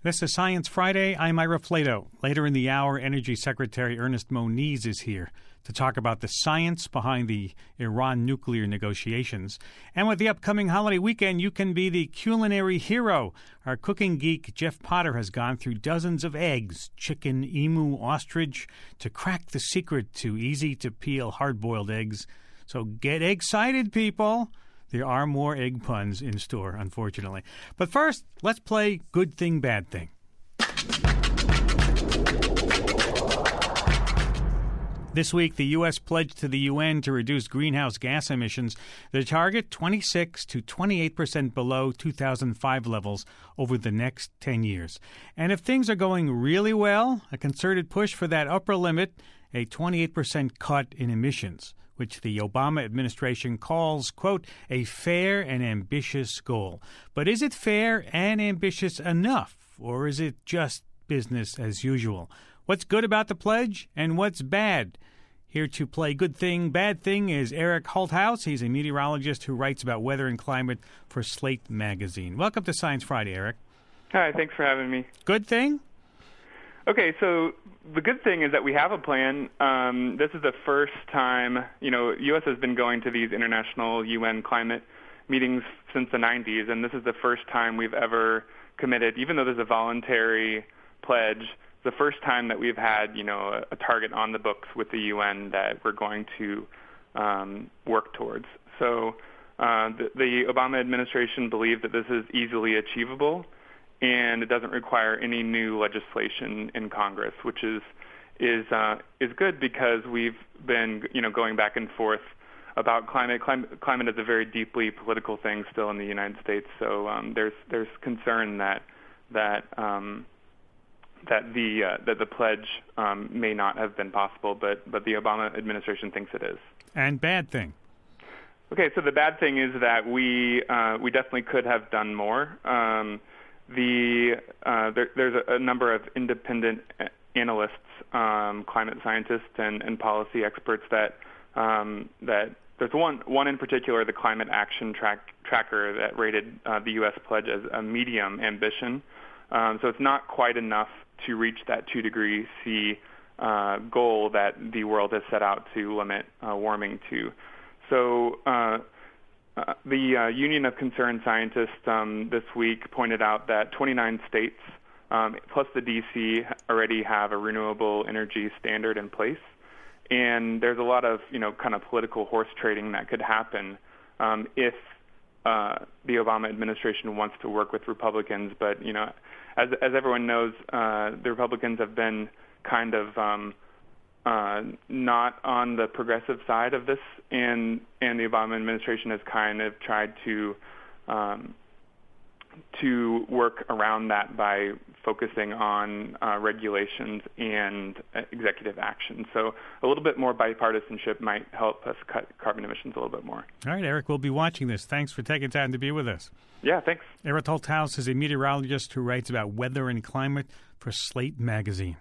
This is Science Friday. I'm Ira Flato. Later in the hour, Energy Secretary Ernest Moniz is here to talk about the science behind the Iran nuclear negotiations. And with the upcoming holiday weekend, you can be the culinary hero. Our cooking geek, Jeff Potter, has gone through dozens of eggs, chicken, emu, ostrich, to crack the secret to easy-to-peel hard-boiled eggs. So get excited, people. There are more egg puns in store, unfortunately. But first, let's play Good Thing, Bad Thing. This week, the U.S. pledged to the UN to reduce greenhouse gas emissions. The target, 26 to 28% below 2005 levels over the next 10 years. And if things are going really well, a concerted push for that upper limit, a 28% cut in emissions, which the Obama administration calls, quote, a fair and ambitious goal. But is it fair and ambitious enough, or is it just business as usual? What's good about the pledge, and what's bad? Here to play Good Thing, Bad Thing is Eric Holthaus. He's a meteorologist who writes about weather and climate for Slate magazine. Welcome to Science Friday, Eric. Hi, thanks for having me. Good thing? Okay, so the good thing is that we have a plan. This is the first time, U.S. has been going to these international UN climate meetings since the 90s, and this is the first time we've ever committed, even though there's a voluntary pledge, the first time that we've had, a target on the books with the UN that we're going to work towards. So the Obama administration believed that this is easily achievable, and it doesn't require any new legislation in Congress, which is good because we've been, going back and forth about climate. Climate is a very deeply political thing still in the United States. So there's concern that the pledge may not have been possible, but the Obama administration thinks it is. And bad thing. Okay, so the bad thing is that we definitely could have done more. There's a number of independent analysts, climate scientists, and policy experts that there's one in particular, the Climate Action Tracker, that rated the U.S. pledge as a medium ambition. So it's not quite enough to reach that 2 degrees C goal that the world has set out to limit warming to. So the Union of Concerned Scientists this week pointed out that 29 states plus the D.C. already have a renewable energy standard in place. And there's a lot of, kind of political horse trading that could happen if the Obama administration wants to work with Republicans. But, as everyone knows, the Republicans have been kind of not on the progressive side of this, and the Obama administration has kind of tried to work around that by focusing on regulations and executive action. So a little bit more bipartisanship might help us cut carbon emissions a little bit more. All right, Eric, we'll be watching this. Thanks for taking time to be with us. Yeah, thanks. Eric Holthaus is a meteorologist who writes about weather and climate for Slate magazine.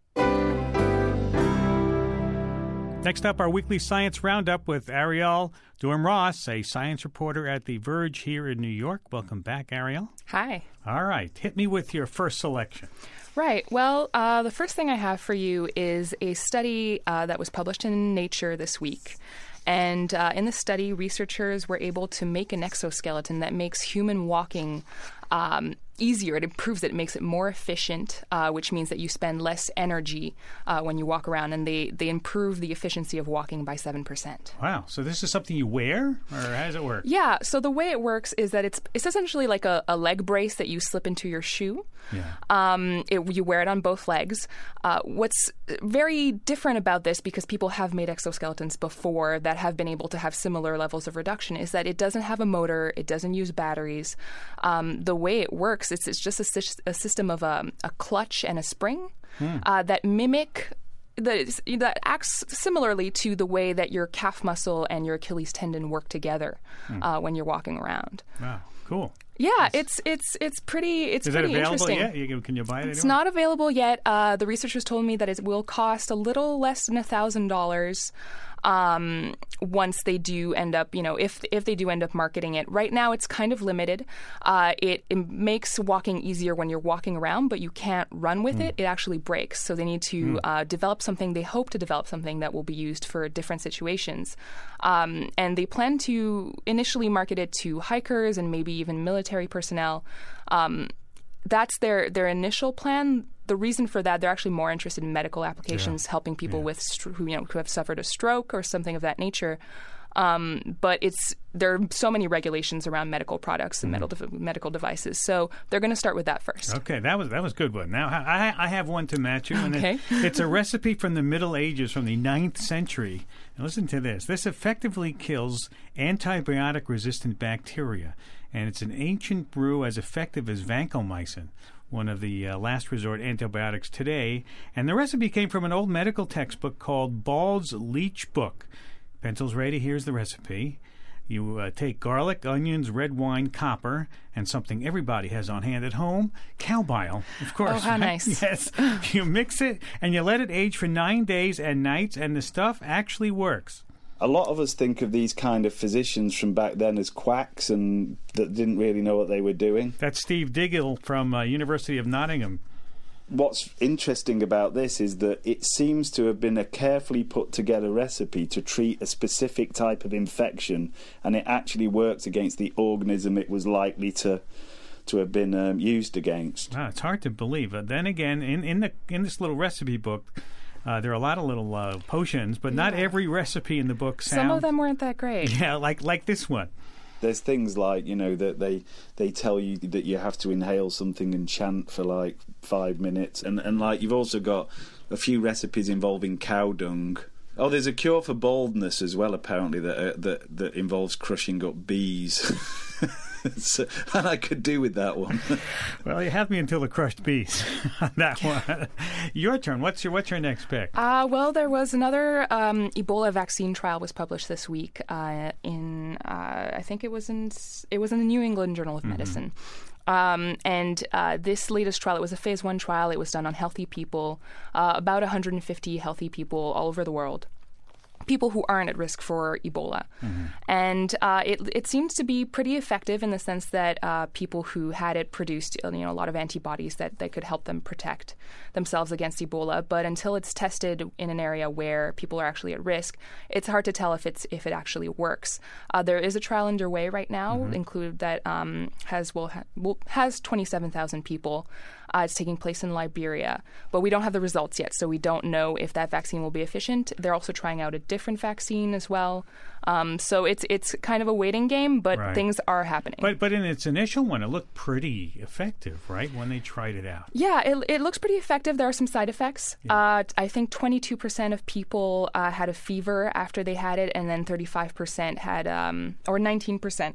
Next up, our weekly science roundup with Ariel Durham-Ross, a science reporter at The Verge here in New York. Welcome back, Ariel. Hi. All right. Hit me with your first selection. Right. Well, the first thing I have for you is a study that was published in Nature this week. And in the study, researchers were able to make an exoskeleton that makes human walking easier. It improves it. It makes it more efficient, which means that you spend less energy when you walk around, and they improve the efficiency of walking by 7%. Wow. So this is something you wear, or how does it work? Yeah. So the way it works is that it's essentially like a leg brace that you slip into your shoe. Yeah. You wear it on both legs. What's very different about this, because people have made exoskeletons before that have been able to have similar levels of reduction, is that it doesn't have a motor. It doesn't use batteries. The way it works, it's just a system of a clutch and a spring that mimic that acts similarly to the way that your calf muscle and your Achilles tendon work together when you're walking around. Wow, cool. Yeah, it's pretty Is it pretty available interesting. yet? Can you buy it anywhere? It's not available yet. The researchers told me that it will cost a little less than $1,000. once they do end up, if they do end up marketing it. Right now, it's kind of limited. It makes walking easier when you're walking around, but you can't run with it. It actually breaks. So they need to develop something. They hope to develop something that will be used for different situations. And they plan to initially market it to hikers and maybe even military personnel. That's their initial plan. The reason for that, they're actually more interested in medical applications, helping people with who have suffered a stroke or something of that nature. But there are so many regulations around medical products and medical devices, so they're going to start with that first. Okay, that was a good one. Now I have one to match you. And okay. It's a recipe from the Middle Ages, from the 9th century. Now listen to this. This effectively kills antibiotic-resistant bacteria, and it's an ancient brew as effective as vancomycin, one of the last resort antibiotics today. And the recipe came from an old medical textbook called Bald's Leech Book. Pencils ready, here's the recipe. You take garlic, onions, red wine, copper, and something everybody has on hand at home, cow bile, of course. Oh, how nice. Yes. You mix it, and you let it age for 9 days and nights, and the stuff actually works. A lot of us think of these kind of physicians from back then as quacks and that didn't really know what they were doing. That's Steve Diggle from University of Nottingham. What's interesting about this is that it seems to have been a carefully put together recipe to treat a specific type of infection, and it actually works against the organism it was likely to have been used against. It's hard to believe. Then again, in this little recipe book, there are a lot of little potions, but not every recipe in the book sounds... Some of them weren't that great. Yeah, like this one. There's things like, that they tell you that you have to inhale something and chant for like 5 minutes. And like you've also got a few recipes involving cow dung. Oh, there's a cure for baldness as well, apparently, that involves crushing up bees. So, and I could do with that one. Well, you have me until the crushed bees on that one. Your turn. What's your next pick? Well, there was another Ebola vaccine trial was published this week in I think it was in the New England Journal of Medicine. And this latest trial, it was a phase 1 trial. It was done on healthy people, about 150 healthy people all over the world. People who aren't at risk for Ebola. And it seems to be pretty effective in the sense that people who had it produced a lot of antibodies that could help them protect themselves against Ebola. But until it's tested in an area where people are actually at risk, it's hard to tell if it actually works. There is a trial underway right now, included that has 27,000 people. It's taking place in Liberia, but we don't have the results yet, so we don't know if that vaccine will be efficient. They're also trying out a different vaccine as well. So it's kind of a waiting game, but things are happening. But in its initial one, it looked pretty effective, right, when they tried it out? Yeah, it looks pretty effective. There are some side effects. Yeah. I think 22% of people had a fever after they had it, and then 35% had, or 19%.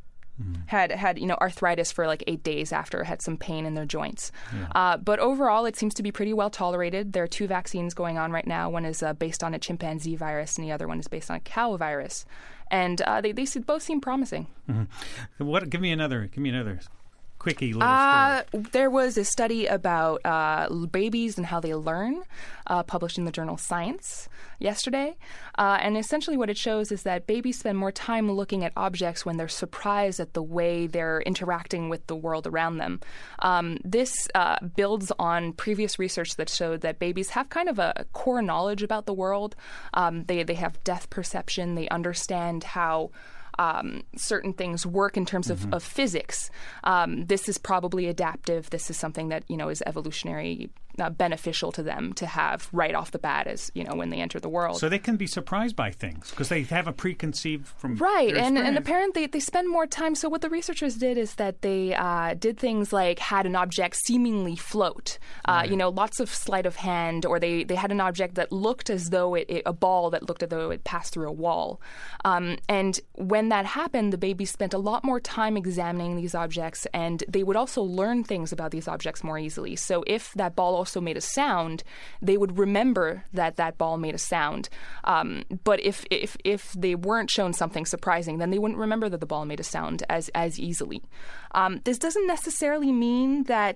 Had arthritis for like 8 days after, had some pain in their joints. Yeah. But overall, it seems to be pretty well tolerated. There are 2 vaccines going on right now. One is based on a chimpanzee virus, and the other one is based on a cow virus. And they both seem promising. Give me another quickie little story. There was a study about babies and how they learn, published in the journal Science yesterday. And essentially what it shows is that babies spend more time looking at objects when they're surprised at the way they're interacting with the world around them. This builds on previous research that showed that babies have kind of a core knowledge about the world. They have depth perception. They understand how certain things work in terms of physics. This is probably adaptive. This is something that, is evolutionary beneficial to them to have right off the bat as, when they enter the world. So they can be surprised by things because they have a preconceived from right. their experience. And apparently they spend more time. So what the researchers did is that they did things like had an object seemingly float, lots of sleight of hand, or they had an object that looked as though a ball that looked as though it passed through a wall. And when that happened, the babies spent a lot more time examining these objects, and they would also learn things about these objects more easily. So if that ball also made a sound, they would remember that ball made a sound. But if they weren't shown something surprising, then they wouldn't remember that the ball made a sound as easily. This doesn't necessarily mean that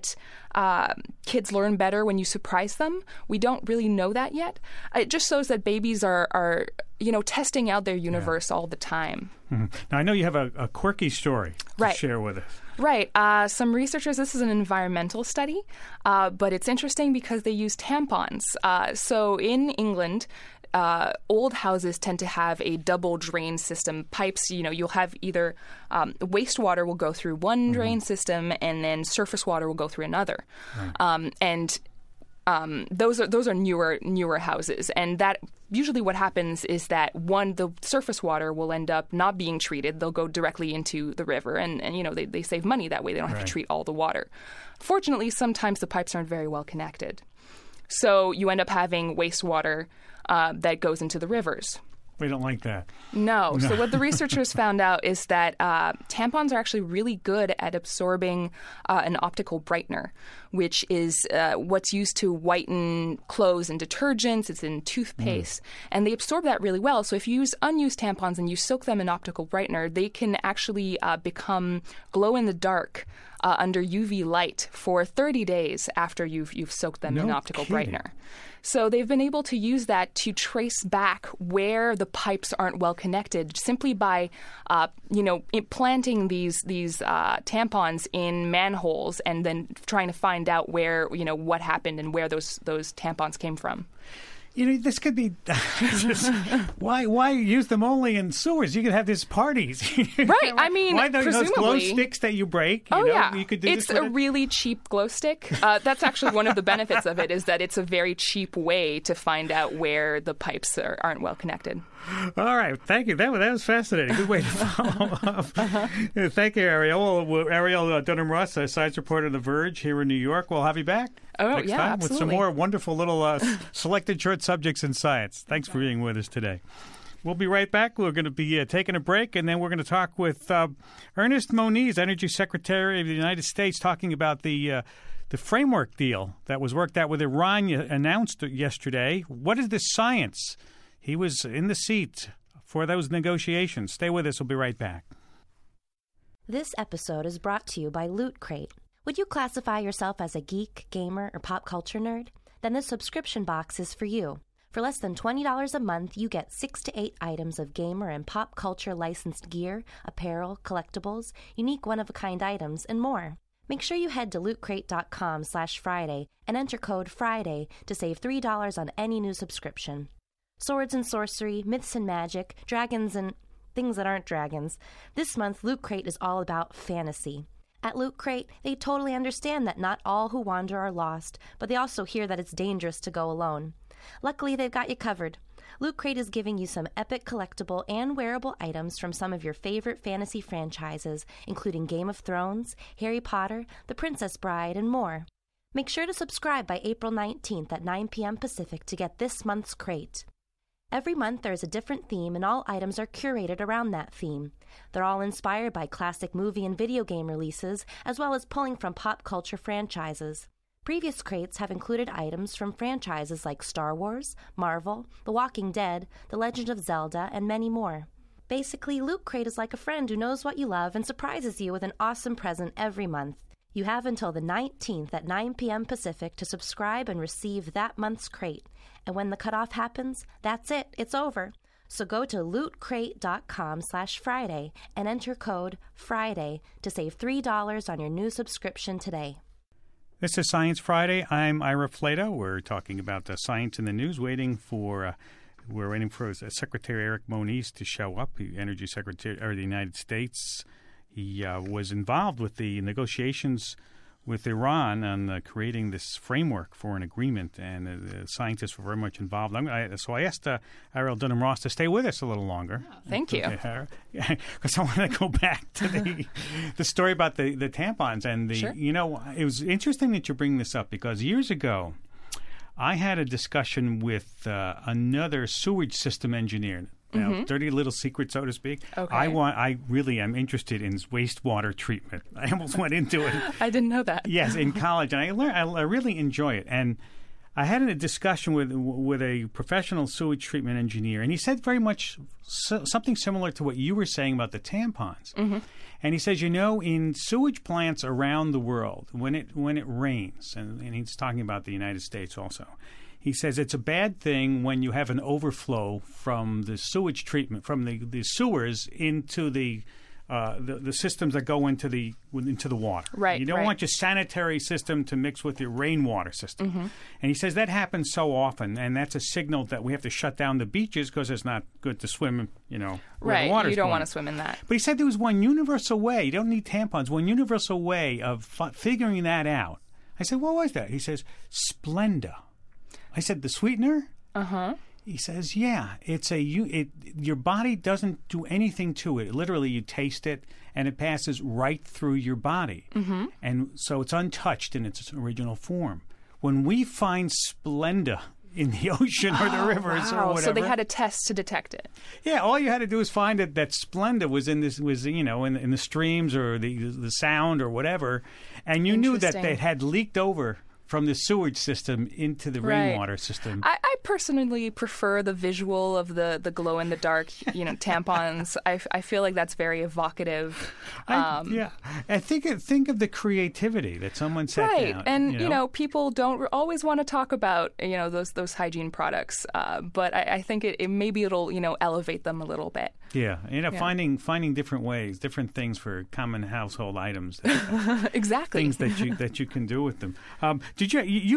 kids learn better when you surprise them. We don't really know that yet. It just shows that babies are testing out their universe all the time. Mm-hmm. Now, I know you have a quirky story to share with us. Right. Some researchers, this is an environmental study, but it's interesting because they use tampons. So in England, old houses tend to have a double drain system. Pipes, you'll have either wastewater will go through one drain system and then surface water will go through another. Right. Those are newer houses, and that usually what happens is that the surface water will end up not being treated. They'll go directly into the river, and they save money that way. They don't have to treat all the water. Fortunately, sometimes the pipes aren't very well connected, so you end up having wastewater that goes into the rivers. We don't like that. No. So what the researchers found out is that tampons are actually really good at absorbing an optical brightener, which is what's used to whiten clothes and detergents. It's in toothpaste. And they absorb that really well. So if you use unused tampons and you soak them in optical brightener, they can actually become glow-in-the-dark under UV light for 30 days after you've soaked them in optical brightener. So they've been able to use that to trace back where the pipes aren't well connected simply by, implanting these tampons in manholes and then trying to find out where, what happened and where those tampons came from. This could be why use them only in sewers? You could have these parties, right? I mean, why those presumably glow sticks that you break? You could do it's a really cheap glow stick. That's actually one of the benefits of it is that it's a very cheap way to find out where the pipes aren't well connected. All right, thank you. That was fascinating. Good way to follow up. Thank you, Ariel. Ariel Dunham-Ross, a science reporter on The Verge here in New York. We'll have you back next time absolutely. with some more wonderful little selected short subjects in science. Thanks for being with us today. We'll be right back. We're going to be taking a break, and then we're going to talk with Ernest Moniz, Energy Secretary of the United States, talking about the framework deal that was worked out with Iran announced yesterday. What is the science? He was in the seat for those negotiations. Stay with us. We'll be right back. This episode is brought to you by Loot Crate. Would you classify yourself as a geek, gamer, or pop culture nerd? Then the subscription box is for you. For less than $20 a month, you get 6 to 8 items of gamer and pop culture licensed gear, apparel, collectibles, unique one-of-a-kind items, and more. Make sure you head to lootcrate.com/Friday and enter code FRIDAY to save $3 on any new subscription. Swords and sorcery, myths and magic, dragons and things that aren't dragons. This month, Loot Crate is all about fantasy. At Loot Crate, they totally understand that not all who wander are lost, but they also hear that it's dangerous to go alone. Luckily, they've got you covered. Loot Crate is giving you some epic collectible and wearable items from some of your favorite fantasy franchises, including Game of Thrones, Harry Potter, The Princess Bride, and more. Make sure to subscribe by April 19th at 9 p.m. Pacific to get this month's crate. Every month there is a different theme and all items are curated around that theme. They're all inspired by classic movie and video game releases, as well as pulling from pop culture franchises. Previous crates have included items from franchises like Star Wars, Marvel, The Walking Dead, The Legend of Zelda, and many more. Basically, Loot Crate is like a friend who knows what you love and surprises you with an awesome present every month. You have until the 19th at 9 p.m. Pacific to subscribe and receive that month's crate. And when the cutoff happens, that's it. It's over. So go to lootcrate.com/Friday and enter code FRIDAY to save $3 on your new subscription today. This is Science Friday. I'm Ira Flato. We're talking about the science in the news, we're waiting for Secretary Eric Moniz to show up, the Energy Secretary of the United States. He was involved with the negotiations with Iran on creating this framework for an agreement, and the scientists were very much involved. So I asked Ariel Dunham-Ross to stay with us a little longer. Oh, thank you. Because I want to go back to the story about the tampons. And Sure. It was interesting that you bring this up because years ago, I had a discussion with another sewage system engineer. Now, dirty little secret, so to speak. Okay. I really am interested in wastewater treatment. I almost went into it. I didn't know that. Yes, in college, and I really enjoy it. And I had a discussion with a professional sewage treatment engineer, and he said very much something similar to what you were saying about the tampons. Mm-hmm. And he says, in sewage plants around the world, when it rains, and he's talking about the United States also, he says it's a bad thing when you have an overflow from the sewage treatment, from the sewers into the systems that go into the water. Right. You don't want your sanitary system to mix with your rainwater system. Mm-hmm. And he says that happens so often, and that's a signal that we have to shut down the beaches because it's not good to swim, where right. the water's You don't going. want to swim in that. But he said there was one universal way. You don't need tampons. One universal way of figuring that out. I said, what was that? He says, Splenda. I said, the sweetener? Uh-huh. He says, yeah, your body doesn't do anything to it. Literally, you taste it, and it passes right through your body. Mm-hmm. And so it's untouched in its original form. When we find Splenda in the ocean or the rivers or whatever. So they had a test to detect it. Yeah, all you had to do was find that Splenda was in the streams or the sound or whatever, and you knew that it had leaked over from the sewage system into the rainwater system. I personally prefer the visual of the glow in the dark, tampons. I feel like that's very evocative. Yeah, and think of the creativity that someone sat right. down. And people don't always want to talk about those hygiene products, but I think maybe it'll elevate them a little bit. Yeah, finding different ways, different things for common household items. Exactly. Things that you can do with them. Did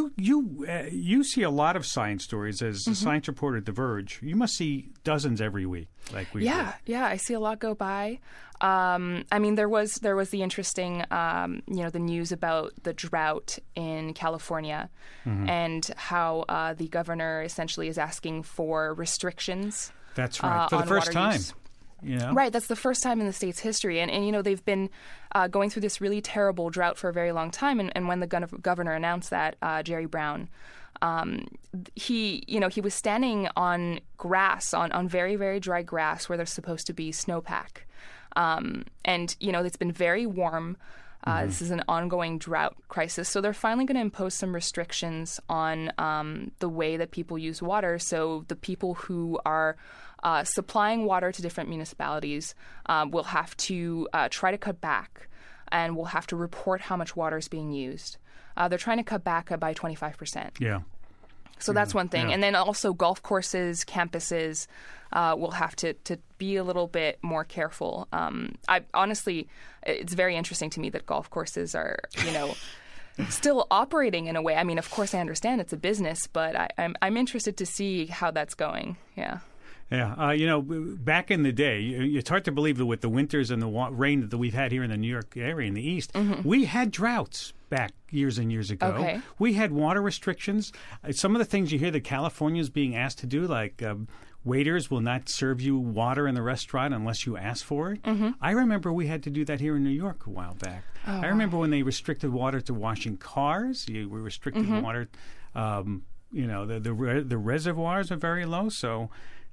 you see a lot of science stories as a science reporter at The Verge? You must see dozens every week, like we do. Yeah, I see a lot go by. There was the interesting, the news about the drought in California and how the governor essentially is asking for restrictions. That's right, for the first time. Right, that's the first time in the state's history. And they've been going through this really terrible drought for a very long time. And when the governor announced that, Jerry Brown, he was standing on grass, on very, very dry grass where there's supposed to be snowpack. And it's been very warm. This is an ongoing drought crisis. So they're finally going to impose some restrictions on the way that people use water. So the people who are supplying water to different municipalities will have to try to cut back and will have to report how much water is being used. They're trying to cut back by 25%. Yeah. So that's one thing. Yeah. And then also golf courses, campuses will have to be a little bit more careful. Honestly, it's very interesting to me that golf courses are, still operating in a way. I mean, of course, I understand it's a business, but I'm interested to see how that's going. Yeah. Yeah, back in the day, it's hard to believe that with the winters and the rain that we've had here in the New York area in the East, we had droughts back years and years ago. Okay. We had water restrictions. Some of the things you hear that California is being asked to do, like waiters will not serve you water in the restaurant unless you ask for it. I remember we had to do that here in New York a while back. I remember when they restricted water to washing cars. We restricted water. The reservoirs are very low, so...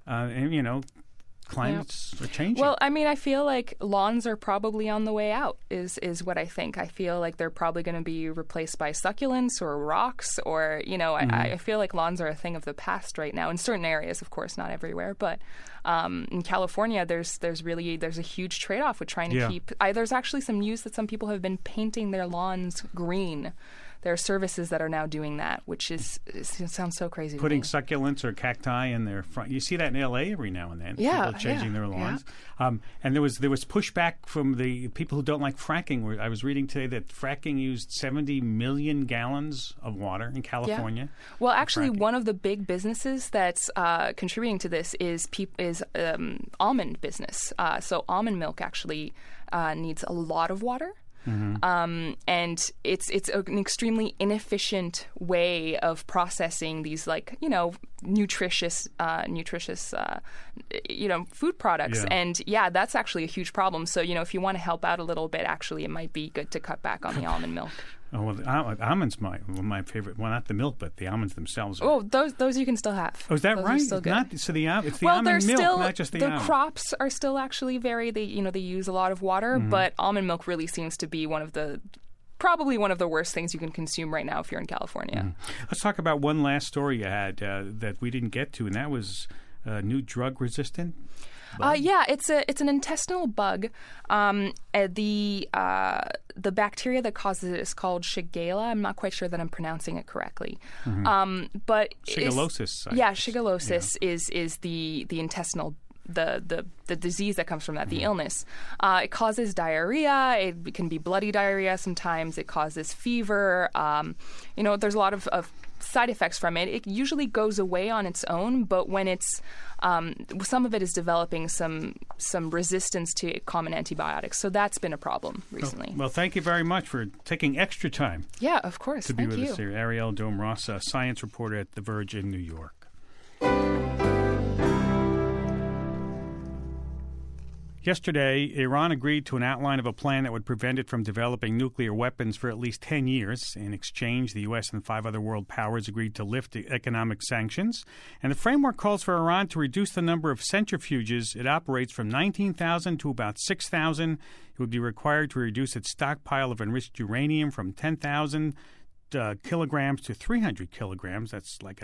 climates are changing. Well, I feel like lawns are probably on the way out, is what I think. I feel like they're probably going to be replaced by succulents or rocks or, I feel like lawns are a thing of the past right now in certain areas, of course, not everywhere. But in California, there's a huge trade-off with trying to keep... there's actually some news that some people have been painting their lawns green. There are services that are now doing that, which it sounds so crazy. Putting succulents or cacti in their front. You see that in L.A. every now and then. Yeah, people changing their lawns. Yeah. And there was pushback from the people who don't like fracking. I was reading today that fracking used 70 million gallons of water in California. Yeah. Well, actually, one of the big businesses that's contributing to this is almond business. So almond milk actually needs a lot of water. And it's an extremely inefficient way of processing these, nutritious, food products. Yeah. And that's actually a huge problem. So, if you want to help out a little bit, actually, it might be good to cut back on the almond milk. Oh, well, the almonds my favorite. Well, not the milk, but the almonds themselves. Those you can still have. Oh, is that those right? Are still good. It's the almond milk, not just the almond. The crops are still actually they use a lot of water, but almond milk really seems to be one of the probably one of the worst things you can consume right now if you're in California. Mm-hmm. Let's talk about one last story you had that we didn't get to, and that was new drug-resistant. Yeah, it's an intestinal bug. The bacteria that causes it is called Shigella. I'm not quite sure that I'm pronouncing it correctly. But shigellosis. Shigellosis is the intestinal the disease that comes from that, the illness. It causes diarrhea. It can be bloody diarrhea sometimes. It causes fever. There's a lot of side effects from it. It usually goes away on its own, but when it's some of it is developing some resistance to common antibiotics. So that's been a problem recently. Well, thank you very much for taking extra time. Yeah, of course. To be with us here. Arielle Dome-Ross, a science reporter at The Verge in New York. Yesterday, Iran agreed to an outline of a plan that would prevent it from developing nuclear weapons for at least 10 years. In exchange, the U.S. and 5 other world powers agreed to lift economic sanctions. And the framework calls for Iran to reduce the number of centrifuges it operates from 19,000 to about 6,000. It would be required to reduce its stockpile of enriched uranium from 10,000 kilograms to 300 kilograms. That's like a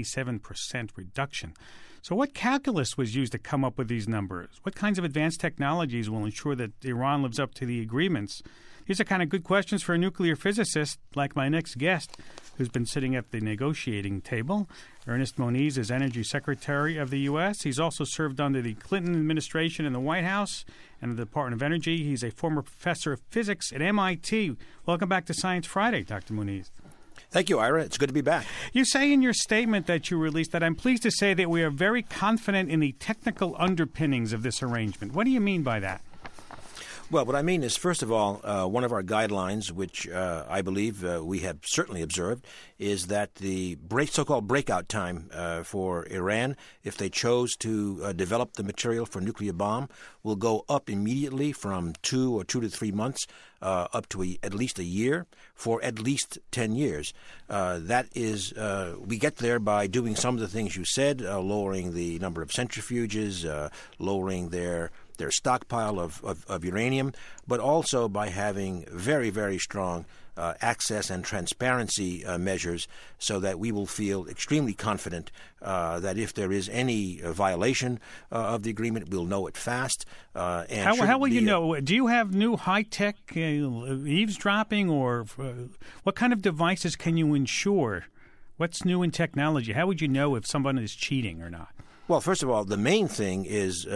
97% reduction. So what calculus was used to come up with these numbers? What kinds of advanced technologies will ensure that Iran lives up to the agreements? These are kind of good questions for a nuclear physicist like my next guest, who's been sitting at the negotiating table. Ernest Moniz is Energy Secretary of the U.S. He's also served under the Clinton administration in the White House and the Department of Energy. He's a former professor of physics at MIT. Welcome back to Science Friday, Dr. Moniz. Thank you, Ira. It's good to be back. You say in your statement that you released that I'm pleased to say that we are very confident in the technical underpinnings of this arrangement. What do you mean by that? Well, what I mean is, first of all, one of our guidelines, which I believe we have certainly observed, is that the so-called breakout time for Iran, if they chose to develop the material for a nuclear bomb, will go up immediately from 2 to 3 months up to at least a year for at least 10 years. That is, we get there by doing some of the things you said, lowering the number of centrifuges, lowering their stockpile of uranium, but also by having very, very strong access and transparency measures so that we will feel extremely confident that if there is any violation of the agreement, we'll know it fast. And how will you know? Do you have new high-tech eavesdropping, or what kind of devices can you ensure? What's new in technology? How would you know if someone is cheating or not? Well, first of all, the main thing is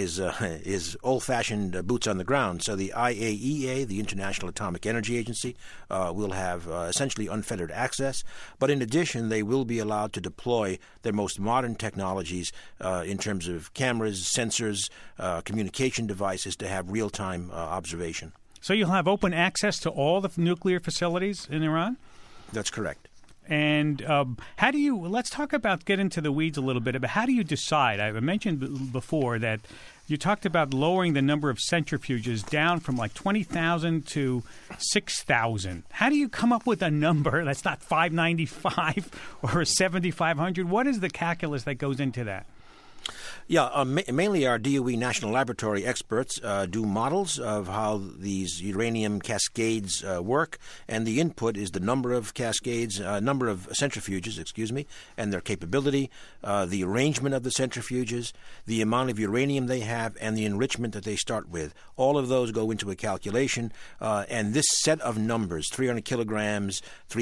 old-fashioned boots on the ground. So the IAEA, the International Atomic Energy Agency, will have essentially unfettered access. But in addition, they will be allowed to deploy their most modern technologies in terms of cameras, sensors, communication devices to have real-time observation. So you'll have open access to all the nuclear facilities in Iran? That's correct. And how do you – let's talk about – get into the weeds a little bit. But how do you decide? I mentioned before that you talked about lowering the number of centrifuges down from like 20,000 to 6,000. How do you come up with a number that's not 595 or 7,500? What is the calculus that goes into that? Yeah, mainly our DOE National Laboratory experts do models of how these uranium cascades work, and the input is the number of cascades, number of centrifuges, and their capability, the arrangement of the centrifuges, the amount of uranium they have, and the enrichment that they start with. All of those go into a calculation, and this set of numbers, 300 kilograms,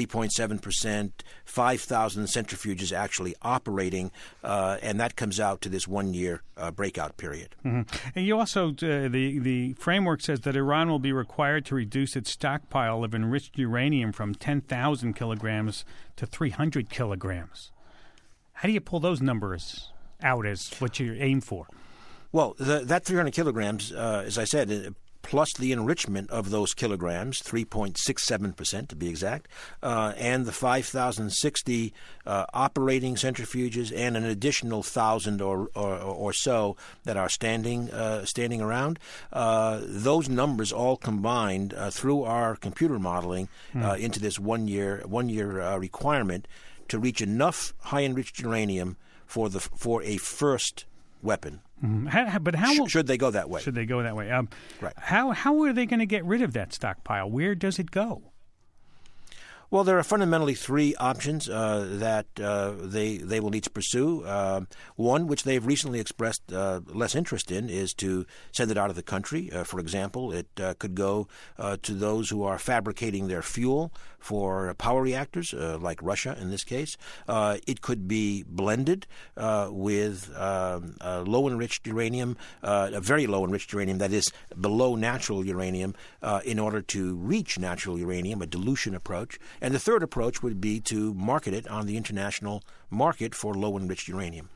3.7%, 5,000 centrifuges actually operating, and that comes out to this 1 year breakout period. Mm-hmm. And you also, the framework says that Iran will be required to reduce its stockpile of enriched uranium from 10,000 kilograms to 300 kilograms. How do you pull those numbers out as what you aim for? Well, that 300 kilograms, as I said, plus the enrichment of those kilograms, 3.67% to be exact, and the 5,060 operating centrifuges and an additional 1,000 or so that are standing around. Those numbers all combined through our computer modeling into this one year requirement to reach enough high enriched uranium for a first weapon. Mm-hmm. Should they go that way? Should they go that way? Right. How are they going to get rid of that stockpile? Where does it go? Well, there are fundamentally three options that they will need to pursue. One, which they've recently expressed less interest in, is to send it out of the country. For example, it could go to those who are fabricating their fuel for power reactors, like Russia in this case. It could be blended with low-enriched uranium, a very low-enriched uranium that is below natural uranium, in order to reach natural uranium, a dilution approach. And the third approach would be to market it on the international market for low-enriched uranium.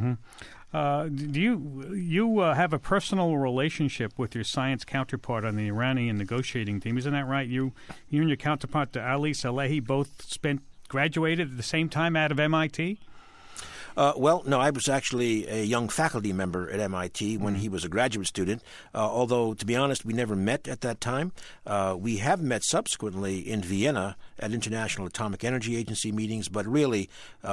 Mm-hmm. Do you have a personal relationship with your science counterpart on the Iranian negotiating team? Isn't that right? You and your counterpart, Ali Salehi, both graduated at the same time out of MIT? Well, no, I was actually a young faculty member at MIT when he was a graduate student, although, to be honest, we never met at that time. We have met subsequently in Vienna at International Atomic Energy Agency meetings, but really,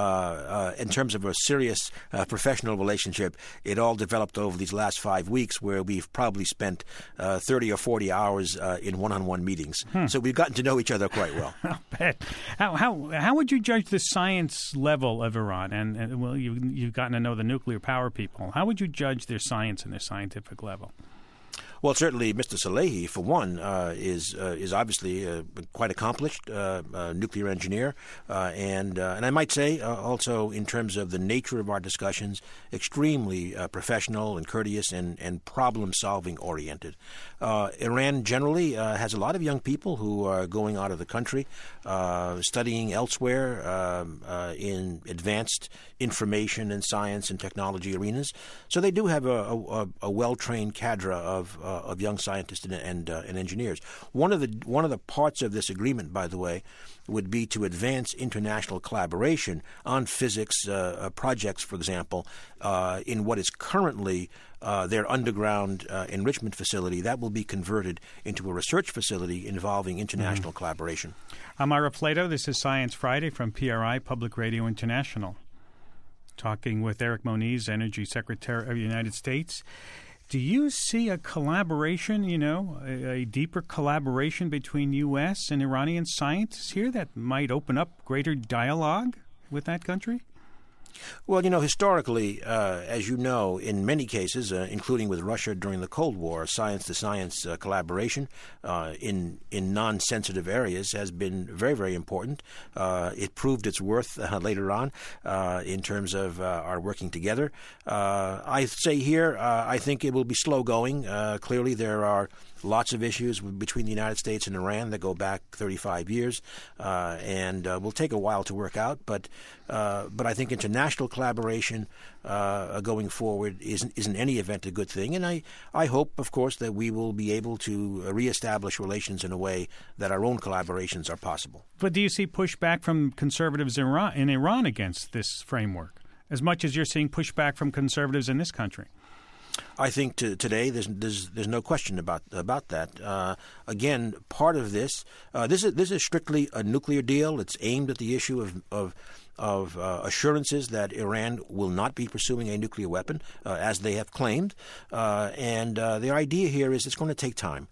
in terms of a serious professional relationship, it all developed over these last 5 weeks, where we've probably spent 30 or 40 hours in one-on-one meetings. So we've gotten to know each other quite well. I'll bet. How would you judge the science level of Iran? And well, you've gotten to know the nuclear power people. How would you judge their science and their scientific level? Well, certainly Mr. Salehi, for one, is obviously quite accomplished nuclear engineer, and I might say also in terms of the nature of our discussions, extremely professional and courteous and problem-solving oriented. Iran generally has a lot of young people who are going out of the country, studying elsewhere in advanced information and science and technology arenas. So they do have a well-trained cadre of young scientists and engineers. One of the parts of this agreement, by the way, would be to advance international collaboration on physics projects, for example, in what is currently their underground enrichment facility. That will be converted into a research facility involving international collaboration. I'm Ira Plato. This is Science Friday from PRI, Public Radio International. Talking with Eric Moniz, Energy Secretary of the United States. Do you see a collaboration, a deeper collaboration between U.S. and Iranian scientists here that might open up greater dialogue with that country? Well, historically, as you know, in many cases, including with Russia during the Cold War, science-to-science collaboration in non-sensitive areas has been very, very important. It proved its worth later on in terms of our working together. I say here, I think it will be slow going. Clearly, there are lots of issues between the United States and Iran that go back 35 years, and will take a while to work out. But I think international collaboration going forward is in any event a good thing. And I hope, of course, that we will be able to reestablish relations in a way that our own collaborations are possible. But do you see pushback from conservatives in Iran against this framework, as much as you're seeing pushback from conservatives in this country? I think today there's no question about that. Again, part of this is strictly a nuclear deal. It's aimed at the issue of assurances that Iran will not be pursuing a nuclear weapon, as they have claimed. And the idea here is it's going to take time.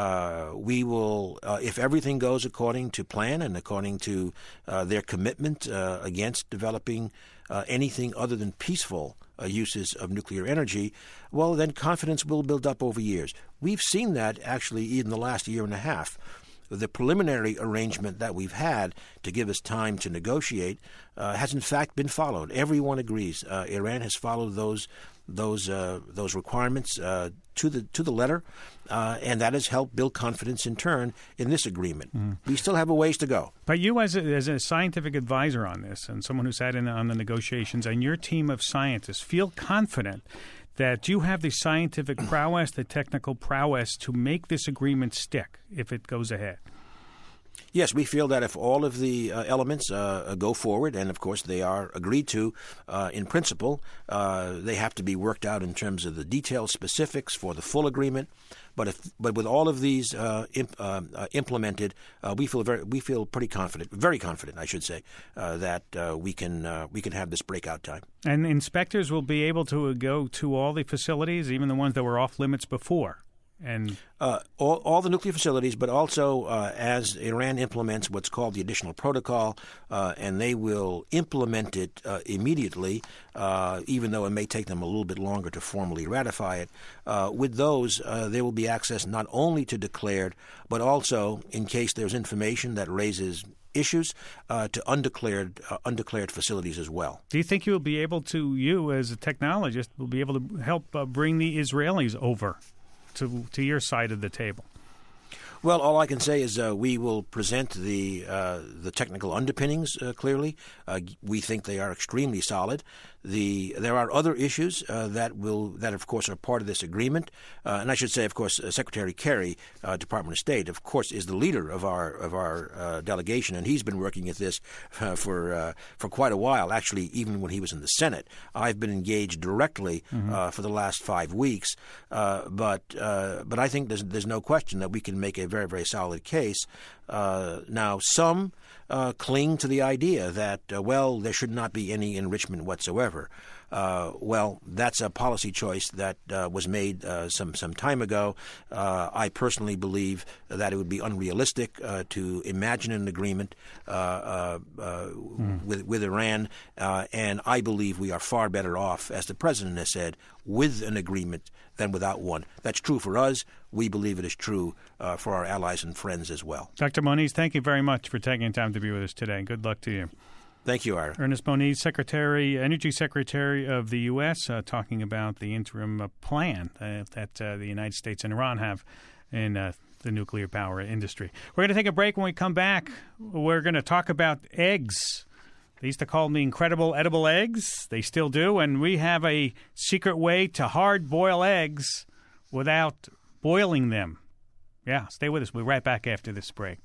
We will, if everything goes according to plan and according to their commitment against developing anything other than peaceful uses of nuclear energy, well, then confidence will build up over years. We've seen that actually in the last year and a half. The preliminary arrangement that we've had to give us time to negotiate has in fact been followed. Everyone agrees. Iran has followed those requirements to the letter, and that has helped build confidence in turn in this agreement. We still have a ways to go. But you, as a scientific advisor on this, and someone who sat in on the negotiations, and your team of scientists feel confident that you have the scientific prowess, the technical prowess to make this agreement stick if it goes ahead. Yes, we feel that if all of the elements go forward, and of course they are agreed to in principle, they have to be worked out in terms of the detailed specifics for the full agreement. But with all of these implemented, we feel pretty confident, very confident, I should say, that we can have this breakout time. And inspectors will be able to go to all the facilities, even the ones that were off limits before. And all the nuclear facilities, but also as Iran implements what's called the additional protocol, and they will implement it immediately, even though it may take them a little bit longer to formally ratify it. With those, there will be access not only to declared, but also, in case there's information that raises issues, to undeclared facilities as well. Do you think you'll be able to, you as a technologist, will be able to help bring the Israelis over to your side of the table? Well, all I can say is we will present the technical underpinnings clearly. We think they are extremely solid. There are other issues that of course are part of this agreement, and I should say, of course, Secretary Kerry, Department of State, of course, is the leader of our delegation, and he's been working at this for quite a while. Actually, even when he was in the Senate, I've been engaged directly for the last 5 weeks. But I think there's no question that we can make a very, very solid case. Now, some cling to the idea that, there should not be any enrichment whatsoever. Well, that's a policy choice that was made some time ago. I personally believe that it would be unrealistic to imagine an agreement with Iran, and I believe we are far better off, as the President has said, with an agreement than without one. That's true for us. We believe it is true for our allies and friends as well. Dr. Moniz, thank you very much for taking time to be with us today. Good luck to you. Thank you, Ira. Ernest Moniz, Energy Secretary of the U.S., talking about the interim plan that the United States and Iran have in the nuclear power industry. We're going to take a break. When we come back, we're going to talk about eggs. They used to call them the incredible edible eggs. They still do. And we have a secret way to hard boil eggs without boiling them. Yeah, stay with us. We'll be right back after this break.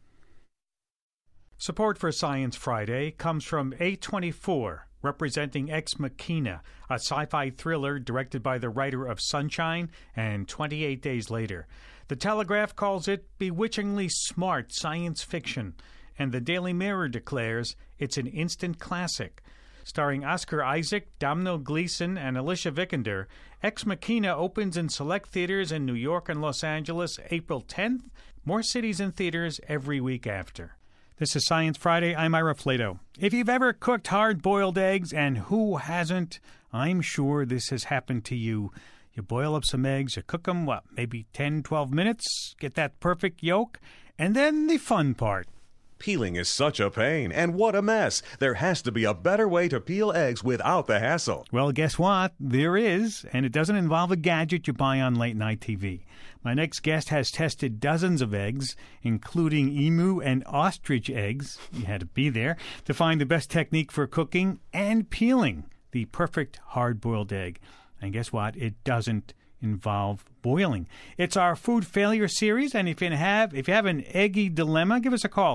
Support for Science Friday comes from A24, representing Ex Machina, a sci-fi thriller directed by the writer of Sunshine and 28 Days Later. The Telegraph calls it bewitchingly smart science fiction, and the Daily Mirror declares it's an instant classic. Starring Oscar Isaac, Domhnall Gleeson, and Alicia Vikander, Ex Machina opens in select theaters in New York and Los Angeles April 10th. More cities in theaters every week after. This is Science Friday. I'm Ira Flato. If you've ever cooked hard-boiled eggs, and who hasn't, I'm sure this has happened to you. You boil up some eggs, you cook them, maybe 10, 12 minutes, get that perfect yolk, and then the fun part. Peeling is such a pain, and what a mess. There has to be a better way to peel eggs without the hassle. Well, guess what? There is, and it doesn't involve a gadget you buy on late-night TV. My next guest has tested dozens of eggs, including emu and ostrich eggs, you had to be there, to find the best technique for cooking and peeling the perfect hard-boiled egg. And guess what? It doesn't involve boiling. It's our food failure series, and if you have an eggy dilemma, give us a call,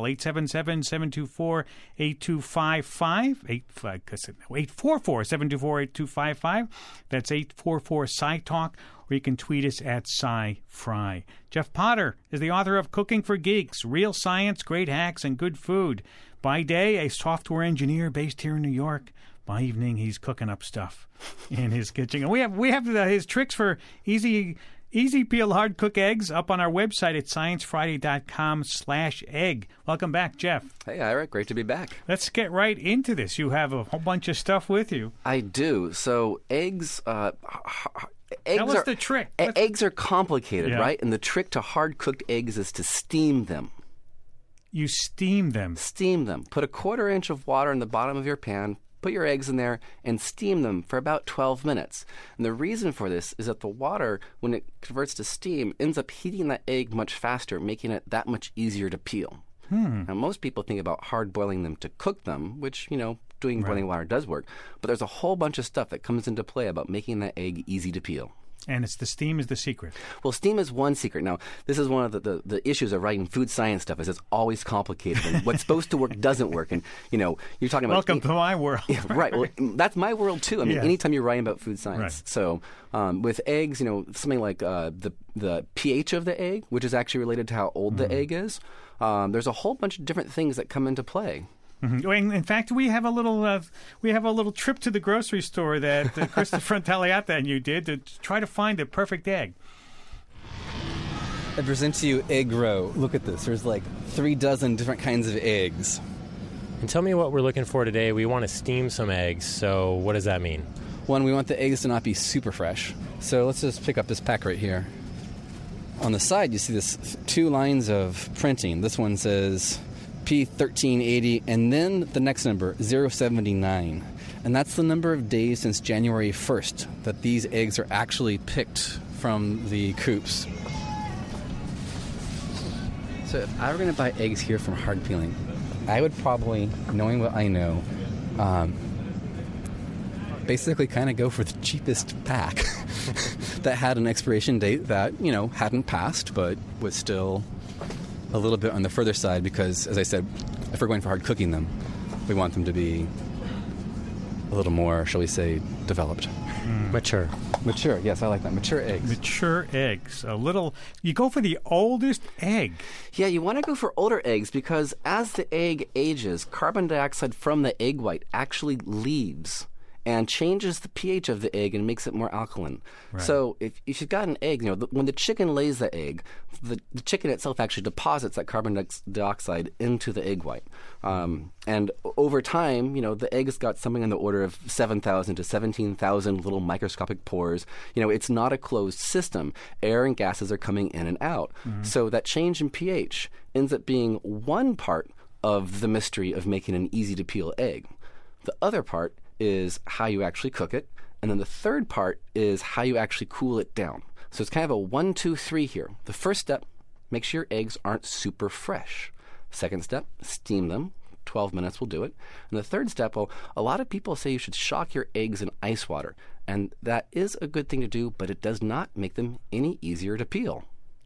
877-724-8255, 844-724-8255. That's 844-SciTalk, or you can tweet us at SciFry. Jeff Potter is the author of Cooking for Geeks, Real Science, Great Hacks, and Good Food. By day, a software engineer based here in New York. By evening, he's cooking up stuff in his kitchen. And we have his tricks for easy peel hard cook eggs up on our website at sciencefriday.com/egg. Welcome back, Jeff. Hey, Ira. Great to be back. Let's get right into this. You have a whole bunch of stuff with you. I do. So eggs... Tell us the trick. Eggs are complicated, right? And the trick to hard-cooked eggs is to steam them. You steam them? Steam them. Put a 1/4 inch of water in the bottom of your pan. Put your eggs in there and steam them for about 12 minutes. And the reason for this is that the water, when it converts to steam, ends up heating that egg much faster, making it that much easier to peel. Now, most people think about hard boiling them to cook them, which, doing boiling water does work. But there's a whole bunch of stuff that comes into play about making that egg easy to peel. And it's the steam is the secret. Well, steam is one secret. Now, this is one of the issues of writing food science stuff is it's always complicated. And what's supposed to work doesn't work. And, you're talking about... Welcome to my world. Yeah, right. Well, that's my world, too. I mean, anytime you're writing about food science. Right. So with eggs, something like the pH of the egg, which is actually related to how old the egg is, there's a whole bunch of different things that come into play. Mm-hmm. In fact, we have a little trip to the grocery store that Christopher Intelliata and you did to try to find the perfect egg. I present to you egg roe. Look at this. There's like 36 different kinds of eggs. And tell me what we're looking for today. We want to steam some eggs, so what does that mean? One, we want the eggs to not be super fresh. So let's just pick up this pack right here. On the side, you see this 2 lines of printing. This one says P1380, and then the next number, 079. And that's the number of days since January 1st that these eggs are actually picked from the coops. So if I were going to buy eggs here from Hard Peeling, I would probably, knowing what I know, basically kind of go for the cheapest pack that had an expiration date that, hadn't passed, but was still a little bit on the further side because, as I said, if we're going for hard cooking them, we want them to be a little more, shall we say, developed. Mature. Mature, yes, I like that. Mature eggs. Mature eggs. You go for the oldest egg. Yeah, you want to go for older eggs because as the egg ages, carbon dioxide from the egg white actually leaves and changes the pH of the egg and makes it more alkaline. Right. So if you've got an egg, when the chicken lays the egg, the chicken itself actually deposits that carbon dioxide into the egg white. And over time, the egg's got something in the order of 7,000 to 17,000 little microscopic pores. It's not a closed system. Air and gases are coming in and out. Mm-hmm. So that change in pH ends up being one part of the mystery of making an easy-to-peel egg. The other part is how you actually cook it, and then the third part is how you actually cool it down. So it's kind of a 1, 2, 3 here. The first step, make sure your eggs aren't super fresh. Second step, steam them. 12 minutes will do it. And the third step, a lot of people say you should shock your eggs in ice water, and that is a good thing to do, but it does not make them any easier to peel.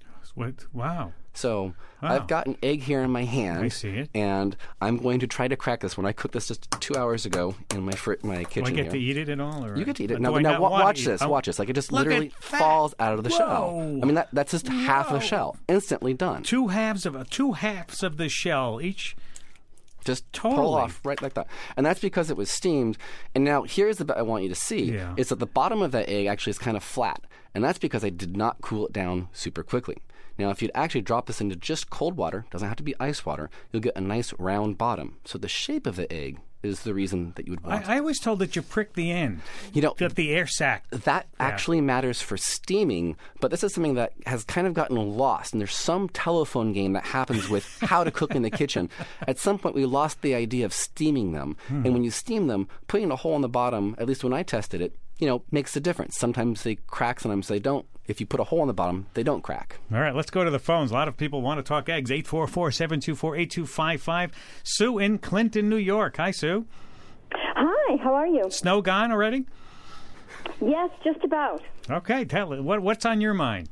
Wow. So I've got an egg here in my hand. I see it. And I'm going to try to crack this one. I cooked this just 2 hours ago in my kitchen. Do I get to eat it at all? Or? You get to eat it. Now watch this. Watch this. Like it just literally falls out of the shell. I mean, that's just half a shell. Instantly done. Two halves of the shell each. Just pull off right like that. And that's because it was steamed. And now here's the bit I want you to see. Yeah. Is that the bottom of that egg actually is kind of flat. And that's because I did not cool it down super quickly. Now, if you'd actually drop this into just cold water, doesn't have to be ice water, you'll get a nice round bottom. So the shape of the egg is the reason that you would want it. I was told that you prick the end, get the air sac. That actually matters for steaming, but this is something that has kind of gotten lost. And there's some telephone game that happens with how to cook in the kitchen. At some point, we lost the idea of steaming them. And when you steam them, putting a hole in the bottom, at least when I tested it, makes a difference. Sometimes they crack, sometimes they don't. If you put a hole in the bottom, they don't crack. All right, let's go to the phones. A lot of people want to talk eggs. 844-724-8255. Sue in Clinton, New York. Hi, Sue. Hi, how are you? Snow gone already? Yes, just about. Okay, tell it. What's on your mind?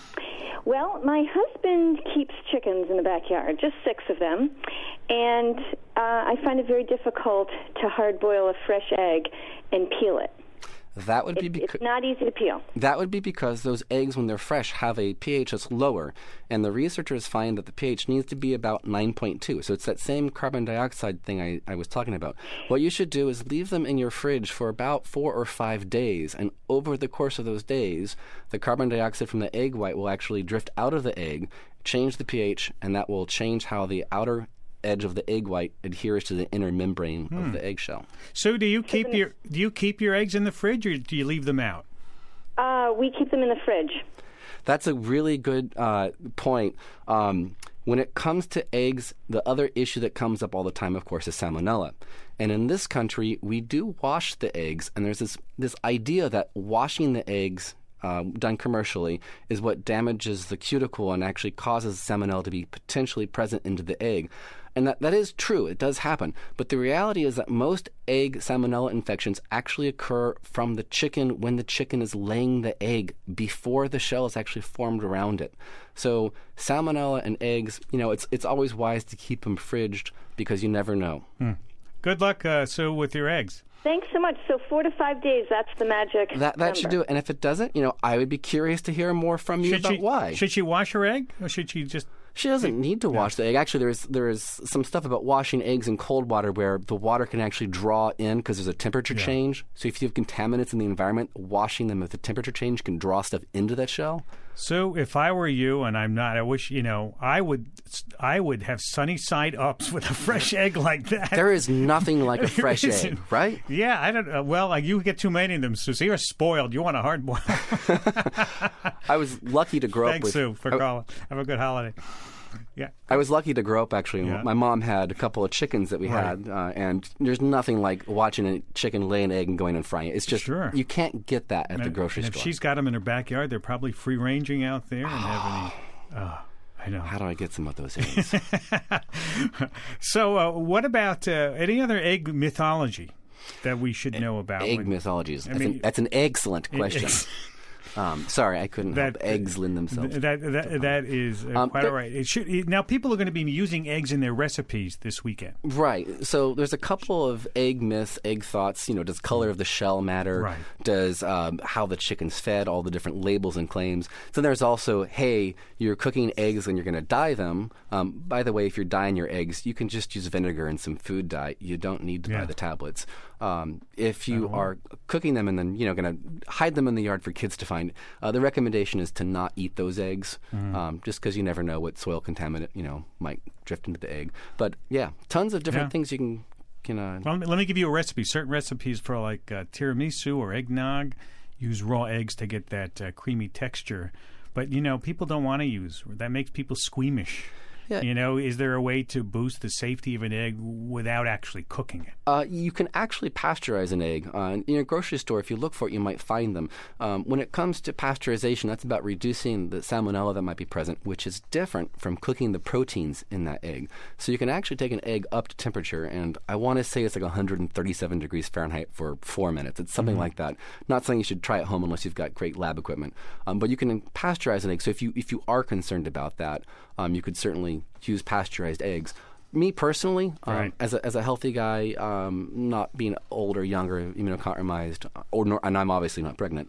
Well, my husband keeps chickens in the backyard, just 6 of them, and I find it very difficult to hard-boil a fresh egg and peel it. That would be it's not easy to peel. That would be because those eggs, when they're fresh, have a pH that's lower, and the researchers find that the pH needs to be about 9.2. So it's that same carbon dioxide thing I was talking about. What you should do is leave them in your fridge for about 4 or 5 days, and over the course of those days, the carbon dioxide from the egg white will actually drift out of the egg, change the pH, and that will change how the outer edge of the egg white adheres to the inner membrane of the eggshell. So do you keep your eggs in the fridge, or do you leave them out? We keep them in the fridge. That's a really good point. When it comes to eggs, the other issue that comes up all the time, of course, is salmonella. And in this country, we do wash the eggs, and there's this idea that washing the eggs done commercially is what damages the cuticle and actually causes salmonella to be potentially present into the egg. And that is true. It does happen. But the reality is that most egg salmonella infections actually occur from the chicken when the chicken is laying the egg before the shell is actually formed around it. So salmonella and eggs, it's always wise to keep them fridged because you never know. Good luck, Sue, with your eggs. Thanks so much. So 4 to 5 days, that's the magic That should do it. And if it doesn't, I would be curious to hear more from you about why. Should she wash her egg, or should she just... She doesn't need to wash the egg. Actually, there is some stuff about washing eggs in cold water where the water can actually draw in because there's a temperature change. So if you have contaminants in the environment, washing them with the temperature change can draw stuff into that shell. So if I were you, and I'm not, I wish, I would have sunny side ups with a fresh egg like that. There is nothing like a fresh egg, right? Yeah, I don't know. Well, you get too many of them, Sue. So you're spoiled. You want a hard boil. I was lucky to grow up with... Thanks, Sue, for calling. Have a good holiday. Yeah, I was lucky to grow up, actually. Yeah. My mom had a couple of chickens that we had, and there's nothing like watching a chicken lay an egg and going and frying it. It's just, you can't get that at the grocery store. If she's got them in her backyard, they're probably free-ranging out there and have any... I know. How do I get some of those eggs? So what about any other egg mythology that we should know about? Egg mythologies. That's an excellent question. Sorry, I couldn't help eggs lend themselves. That is quite all right. Now, people are going to be using eggs in their recipes this weekend. Right. So there's a couple of egg myths, egg thoughts. Does color of the shell matter? Right. Does how the chicken's fed, all the different labels and claims. Then there's also, hey, you're cooking eggs and you're going to dye them. By the way, if you're dyeing your eggs, you can just use vinegar and some food dye. You don't need to buy the tablets. If you are cooking them and then going to hide them in the yard for kids to find, the recommendation is to not eat those eggs, just because you never know what soil contaminant might drift into the egg. But tons of different things you can. Well, let me give you a recipe. Certain recipes for like tiramisu or eggnog use raw eggs to get that creamy texture. But people don't want to use that. Makes people squeamish. Yeah. Is there a way to boost the safety of an egg without actually cooking it? You can actually pasteurize an egg. In a grocery store, if you look for it, you might find them. When it comes to pasteurization, that's about reducing the salmonella that might be present, which is different from cooking the proteins in that egg. So you can actually take an egg up to temperature, and I want to say it's like 137 degrees Fahrenheit for 4 minutes. It's something like that. Not something you should try at home unless you've got great lab equipment. But you can pasteurize an egg. So if you are concerned about that, you could certainly use pasteurized eggs. Me personally, as a healthy guy, not being old or young or immunocompromised, and I'm obviously not pregnant,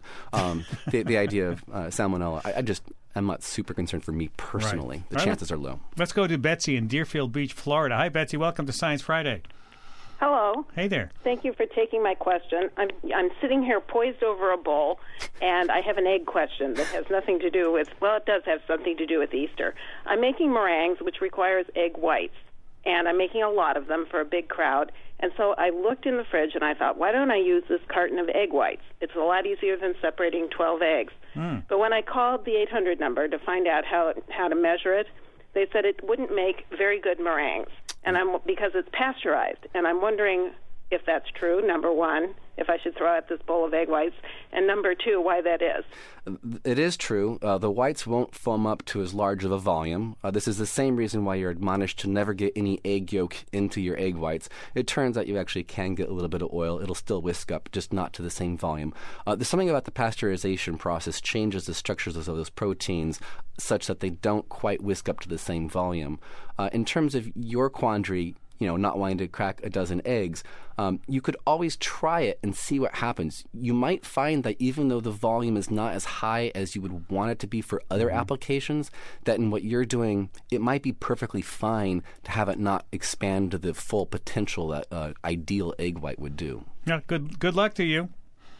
the idea of salmonella, I'm not super concerned for me personally. The chances are low. Let's go to Betsy in Deerfield Beach, Florida. Hi, Betsy. Welcome to Science Friday. Hello. Hey there. Thank you for taking my question. I'm sitting here poised over a bowl, and I have an egg question that has nothing to do with, well, it does have something to do with Easter. I'm making meringues, which requires egg whites, and I'm making a lot of them for a big crowd. And so I looked in the fridge, and I thought, why don't I use this carton of egg whites? It's a lot easier than separating 12 eggs. But when I called the 800 number to find out how to measure it, they said it wouldn't make very good meringues. And because it's pasteurized, and I'm wondering if that's true, number one, if I should throw out this bowl of egg whites, and number two, why that is. It is true. The whites won't foam up to as large of a volume. This is the same reason why you're admonished to never get any egg yolk into your egg whites. It turns out you actually can get a little bit of oil. It'll still whisk up, just not to the same volume. There's something about the pasteurization process changes the structures of those proteins such that they don't quite whisk up to the same volume. In terms of your quandary, not wanting to crack a dozen eggs, you could always try it and see what happens. You might find that even though the volume is not as high as you would want it to be for other applications, that in what you're doing, it might be perfectly fine to have it not expand to the full potential that ideal egg white would do. Yeah, good luck to you.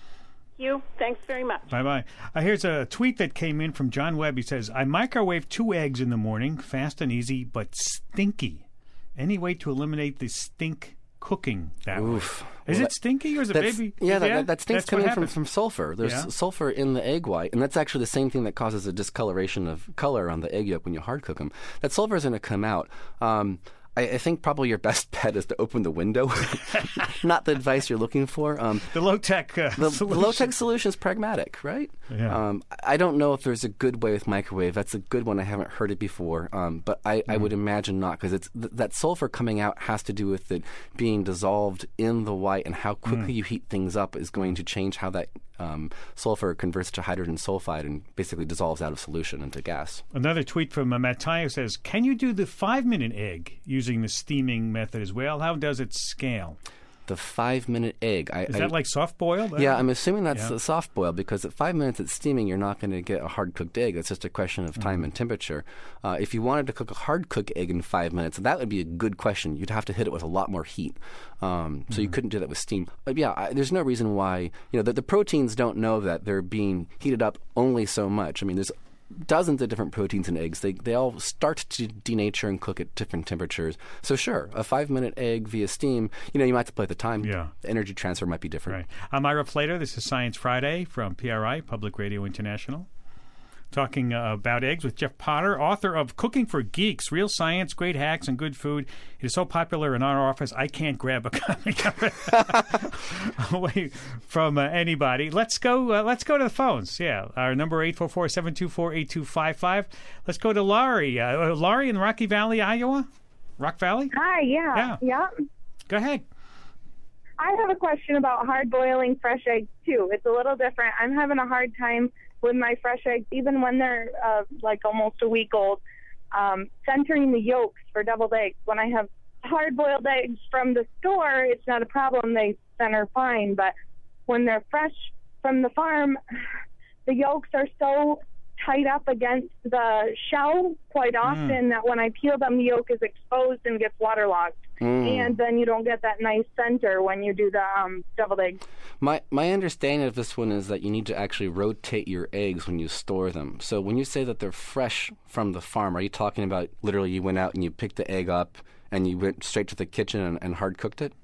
Thanks very much. Bye-bye. Here's a tweet that came in from John Webb. He says, I microwave 2 eggs in the morning, fast and easy, but stinky. Any way to eliminate the stink cooking that way? Is it stinky or is it baby? Yeah, that stink's coming from sulfur. There's sulfur in the egg white, and that's actually the same thing that causes a discoloration of color on the egg yolk when you hard cook them. That sulfur is going to come out. I think probably your best bet is to open the window. Not the advice you're looking for. The low-tech solution. The low-tech solution is pragmatic, right? Yeah. I don't know if there's a good way with microwave. That's a good one. I haven't heard it before, but I would imagine not, because it's that sulfur coming out has to do with it being dissolved in the white, and how quickly you heat things up is going to change how that sulfur converts to hydrogen sulfide and basically dissolves out of solution into gas. Another tweet from Matteo says, can you do the 5-minute egg using the steaming method as well? How does it scale? The 5-minute egg. Is that like soft boiled? Yeah, I'm assuming that's a soft boil, because at 5 minutes it's steaming, you're not going to get a hard cooked egg. It's just a question of time and temperature. If you wanted to cook a hard cooked egg in 5 minutes, that would be a good question. You'd have to hit it with a lot more heat. So you couldn't do that with steam. But there's no reason why, the proteins don't know that they're being heated up only so much. I mean, there's dozens of different proteins in eggs. They all start to denature and cook at different temperatures. So sure, a 5-minute egg via steam, you might have to play the time. Yeah. The energy transfer might be different. Right. I'm Ira Flater. This is Science Friday from PRI, Public Radio International. Talking about eggs with Jeff Potter, author of Cooking for Geeks, Real Science, Great Hacks, and Good Food. It is so popular in our office, I can't grab a copy of it away from anybody. Let's go to the phones. Yeah, our number 844-724-8255. Let's go to Laurie. Laurie in Rocky Valley, Iowa? Rock Valley? Hi, yeah. Go ahead. I have a question about hard-boiling fresh eggs, too. It's a little different. I'm having a hard time with my fresh eggs, even when they're almost a week old, centering the yolks for deviled eggs. When I have hard-boiled eggs from the store, it's not a problem. They center fine. But when they're fresh from the farm, the yolks are so tight up against the shell quite often that when I peel them, the yolk is exposed and gets waterlogged. And then you don't get that nice center when you do the deviled eggs. My understanding of this one is that you need to actually rotate your eggs when you store them. So when you say that they're fresh from the farm, are you talking about literally you went out and you picked the egg up and you went straight to the kitchen and hard cooked it?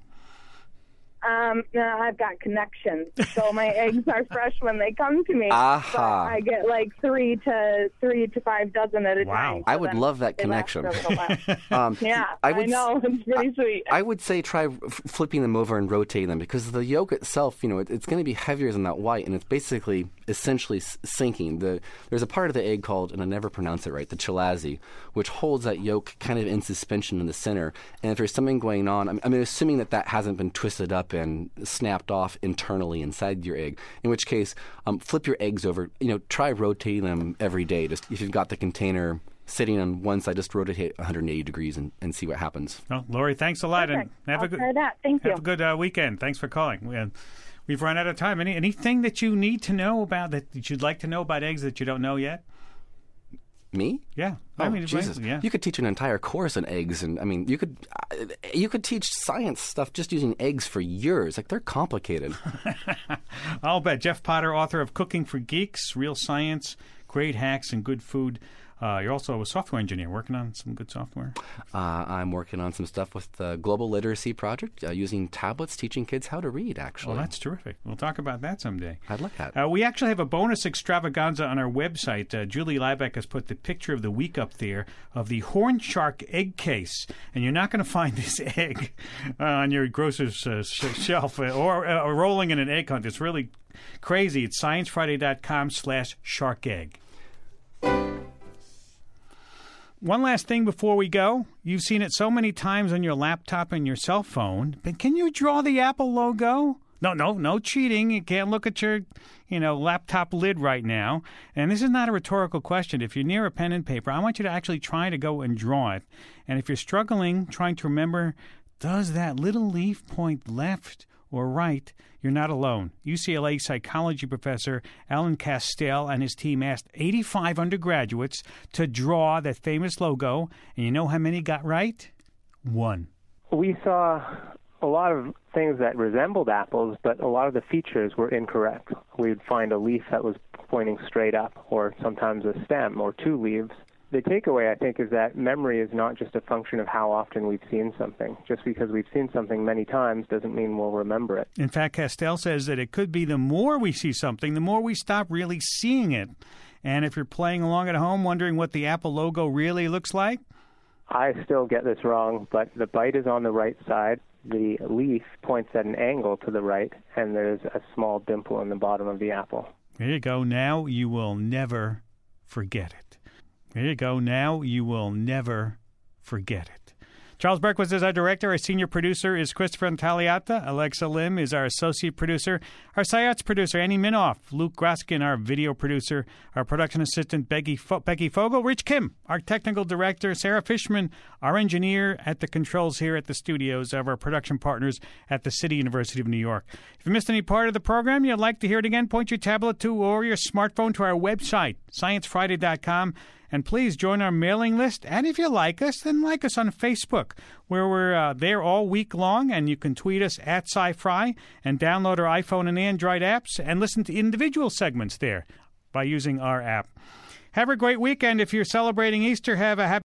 No, I've got connections, so my eggs are fresh when they come to me. Aha. But I get like 3 to 5 dozen at a time. So I would love that connection. Yeah, I know. It's pretty sweet. I would say try flipping them over and rotating them because the yolk itself, it's going to be heavier than that white, and it's basically essentially sinking. There's a part of the egg called, and I never pronounce it right, the chalazi, which holds that yolk kind of in suspension in the center. And if there's something going on, I'm assuming that hasn't been twisted up and snapped off internally inside your egg, in which case flip your eggs over. Try rotating them every day. Just if you've got the container sitting on one side, just rotate 180 degrees and see what happens. Well, Lori, thanks a lot. Perfect. And have I'll try that. Thank you. Have a good weekend. Thanks for calling. We've run out of time. Anything that you need to know about that you'd like to know about eggs that you don't know yet? Me? Yeah. Jesus. Yeah. You could teach an entire course on eggs, and you could teach science stuff just using eggs for years. They're complicated. I'll bet. Jeff Potter, author of Cooking for Geeks, Real Science, Great Hacks, and Good Food. You're also a software engineer working on some good software. I'm working on some stuff with the Global Literacy Project, using tablets, teaching kids how to read, actually. Well, that's terrific. We'll talk about that someday. I'd like that. We actually have a bonus extravaganza on our website. Julie Liebeck has put the picture of the week up there of the horn shark egg case. And you're not going to find this egg on your grocer's shelf or rolling in an egg hunt. It's really crazy. It's sciencefriday.com/sharkegg. One last thing before we go. You've seen it so many times on your laptop and your cell phone, but can you draw the Apple logo? No cheating. You can't look at your, laptop lid right now. And this is not a rhetorical question. If you're near a pen and paper, I want you to actually try to go and draw it. And if you're struggling, trying to remember, does that little leaf point left or right, you're not alone. UCLA psychology professor Alan Castell and his team asked 85 undergraduates to draw that famous logo, and you know how many got right? 1. We saw a lot of things that resembled apples, but a lot of the features were incorrect. We'd find a leaf that was pointing straight up, or sometimes a stem, or 2 leaves. The takeaway, I think, is that memory is not just a function of how often we've seen something. Just because we've seen something many times doesn't mean we'll remember it. In fact, Castell says that it could be the more we see something, the more we stop really seeing it. And if you're playing along at home wondering what the Apple logo really looks like? I still get this wrong, but the bite is on the right side. The leaf points at an angle to the right, and there's a small dimple in the bottom of the apple. There you go. Now you will never forget it. There you go. Now you will never forget it. Charles Berquist is our director. Our senior producer is Christopher Intagliata. Alexa Lim is our associate producer. Our Science producer, Annie Minoff. Luke Groskin, our video producer. Our production assistant, Becky Fogel. Rich Kim, our technical director. Sarah Fishman, our engineer at the controls here at the studios of our production partners at the City University of New York. If you missed any part of the program, you'd like to hear it again, point your tablet to or your smartphone to our website, sciencefriday.com. And please join our mailing list. And if you like us, then like us on Facebook, where we're there all week long. And you can tweet us at SciFri and download our iPhone and Android apps and listen to individual segments there by using our app. Have a great weekend. If you're celebrating Easter, have a happy